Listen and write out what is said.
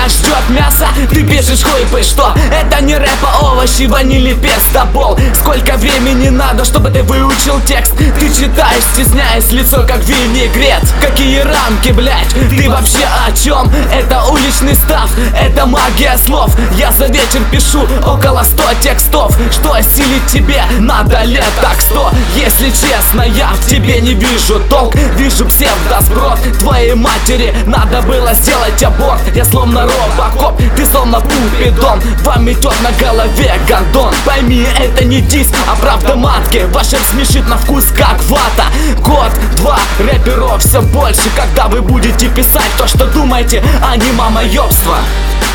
Нас ждет мясо, ты пишешь хуй бы что. Это не рэп, а овощи, ванили, пестобол. Сколько времени надо, чтобы ты выучил текст? Ты читаешь, стесняясь, лицо как винегрет. Какие рамки, блять, ты вообще о чем? Это уличный став, это магия слов. Я за вечер пишу около 100 текстов. Что осилить тебе надо лет так 100. Если честно, я в тебе не вижу толк. Вижу псевдосброд. Твоей матери надо было сделать аборт. Я словно робокоп, ты словно пупидон. Вам метет на голове гондон. Пойми, это не диск, а правда матки. Ваш рэп смешит на вкус как вата. Год, два, рэперов все больше. Когда вы будете писать то, что думаете, а не мамоёбство.